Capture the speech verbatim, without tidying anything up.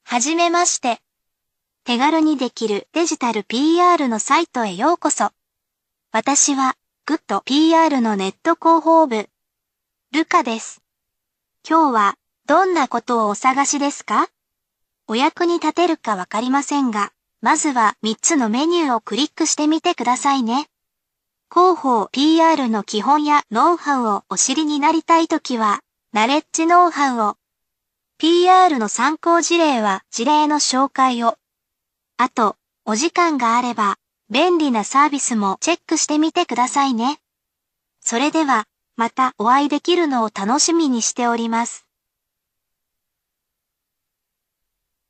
はじめまして。手軽にできるデジタル ピーアール のサイトへようこそ。私は、グッド ピーアール のネット広報部、ルカです。今日は、どんなことをお探しですか？お役に立てるかわかりませんが、まずはみっつのメニューをクリックしてみてくださいね。広報 ピーアール の基本やノウハウをお知りになりたいときは、ナレッジノウハウを。ピーアール の参考事例は事例の紹介を。あと、お時間があれば、便利なサービスもチェックしてみてくださいね。それでは、またお会いできるのを楽しみにしております。